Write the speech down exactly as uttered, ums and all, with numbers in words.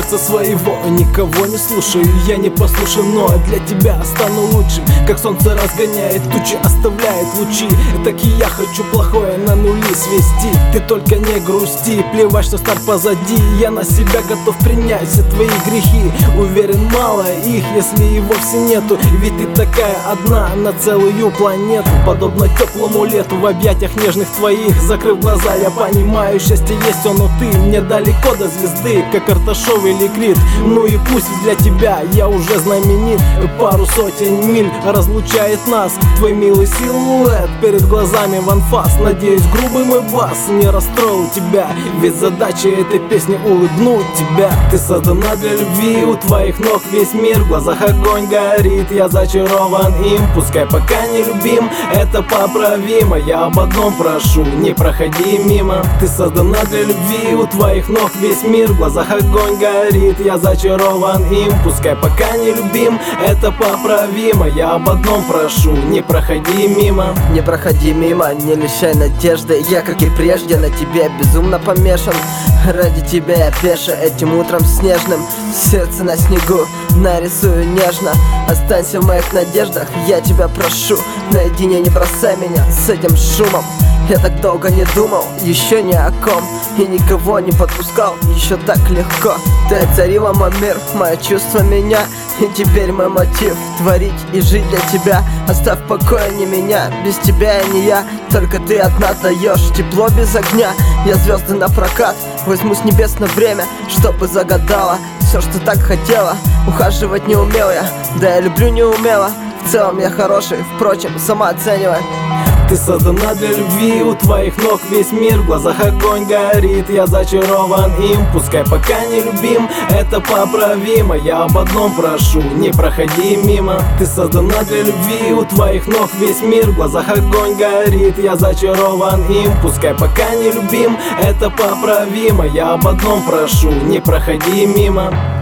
сердца своего никого не слушаю, я не послушен, но для тебя стану лучшим. Как солнце разгоняет тучи, оставляет лучи, так и я хочу плохое на нули свести. Ты только не грусти, плевать, что старт позади, я на себя готов принять все твои грехи. Уверен, мало их, если и вовсе нету, ведь ты такая одна на целую планету. Подобно теплому лету в объятиях нежных твоих, закрыв глаза, я понимаю, счастье есть, он, но ты мне далеко до звезды, как Карташов или Крид. Ну и пусть для тебя я уже знаменит, пару сотен миль разлучает нас твой милый силуэт перед глазами в анфас. Надеюсь, грубый мой бас не расстроил тебя, ведь задача этой песни улыбнуть тебя. Ты создана для любви, у твоих ног весь мир, в глазах огонь горит, я зачарован им. Пускай пока не любим, это поправимо, я об одном прошу, не проходи мимо. Ты создана для любви, у твоих ног весь мир, в глазах огонь горит, я зачарован им. Пускай пока не любим, это поправимо, я об одном прошу, не проходи мимо. Не проходи мимо, не лишай надежды, я, как и прежде, на тебе безумно помешан. Ради тебя я пеша этим утром снежным, сердце на снегу нарисую нежно. Останься в моих надеждах, я тебя прошу, наедине не бросай меня с этим шумом. Я так долго не думал, еще ни о ком, и никого не подпускал, еще так легко. Ты озарила мой мир, мое чувство меня, и теперь мой мотив творить и жить для тебя. Оставь в покое не меня, без тебя и не я, только ты одна даешь тепло без огня. Я звезды на прокат возьму с небес на время, чтобы загадала все, что так хотела. Ухаживать не умел я, да я люблю не умела. В целом я хороший, впрочем, сама оценивай. Ты создана для любви, у твоих ног весь мир, в глазах огонь горит, я зачарован им. Пускай пока не любим, это поправимо, я об одном прошу, не проходи мимо. Ты создана для любви, у твоих ног весь мир, в глазах огонь горит, я зачарован им. Пускай пока не любим, это поправимо, я об одном прошу, не проходи мимо.